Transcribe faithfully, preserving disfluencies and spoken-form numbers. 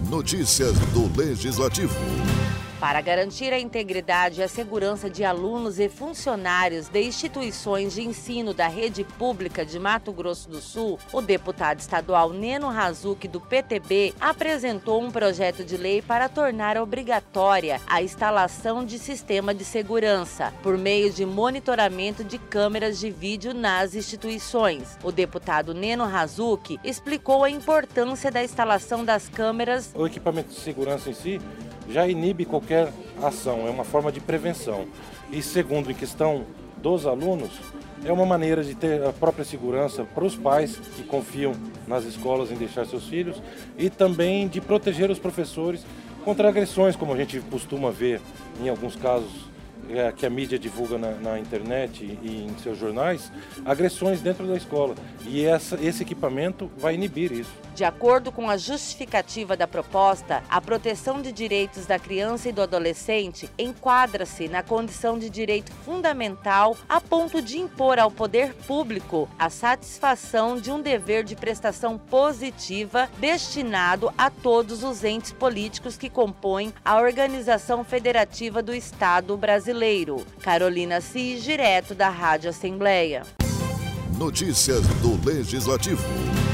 Notícias do Legislativo. Para garantir a integridade e a segurança de alunos e funcionários de instituições de ensino da rede pública de Mato Grosso do Sul, o deputado estadual Neno Razuc, do P T B, apresentou um projeto de lei para tornar obrigatória a instalação de sistema de segurança, por meio de monitoramento de câmeras de vídeo nas instituições. O deputado Neno Razuc explicou a importância da instalação das câmeras. O equipamento de segurança em si já inibe qualquer ação, é uma forma de prevenção. E segundo, em questão dos alunos, é uma maneira de ter a própria segurança para os pais que confiam nas escolas em deixar seus filhos e também de proteger os professores contra agressões, como a gente costuma ver em alguns casos é, que a mídia divulga na, na internet e em seus jornais, agressões dentro da escola. E essa, esse equipamento vai inibir isso. De acordo com a justificativa da proposta, a proteção de direitos da criança e do adolescente enquadra-se na condição de direito fundamental a ponto de impor ao poder público a satisfação de um dever de prestação positiva destinado a todos os entes políticos que compõem a Organização Federativa do Estado Brasileiro. Carolina Cis, direto da Rádio Assembleia. Notícias do Legislativo.